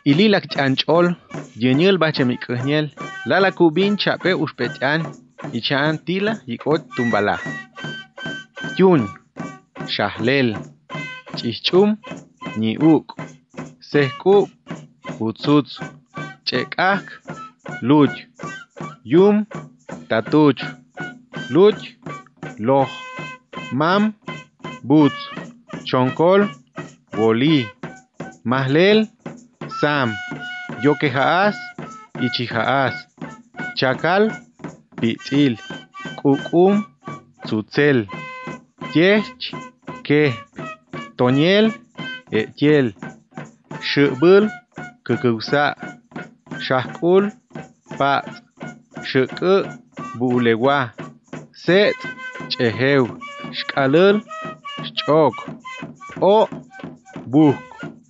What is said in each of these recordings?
Ililak chanchol, yenyel bachemikniel, lala kubin chape ushpechan, ichan tila yikot tumbala. Yun, shahlel, chichum, niuk, sehkub, utsuts, chekak, luch, yum, tatuch, luch, loh, mam, buts, chonkol, woli, mahlel, sam, yokehaas, ichihaas, chakal, pitzil, kukum, tsutzel, yech, ke, toniel, etiel, shubul, kukusa, shahkul, pat, shukuk, bulewa, set, chehew, shkalul, shchok, o, buk.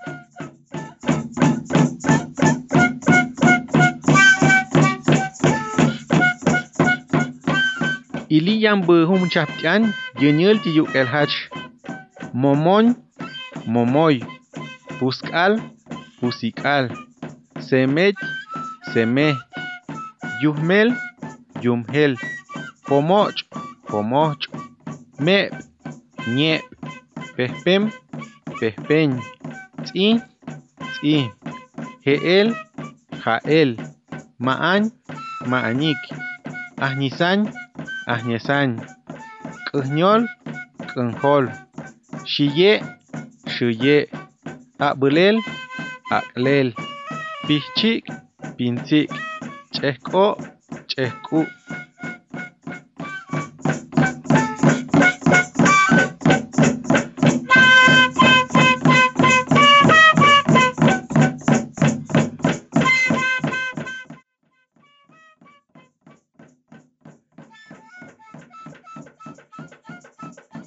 Iliyan behum chaptian, yenyel tiyuk el hach, momoñ, momoy, puskal, pusikal, semech, semech, yuhmel, yumhel, pomoch, pomoch, mep, ñep, pehpem, pehpeñ, tz'i, tz'i, jeel, jael, ma'añ, ma'añik, ajnisañ, ajñesañ, k'ujñol, k'unjol, xiye, xiye, aqb'älel, aq'lel, pijchik, pintzik, ch'ejk'o', ch'ejk'u'.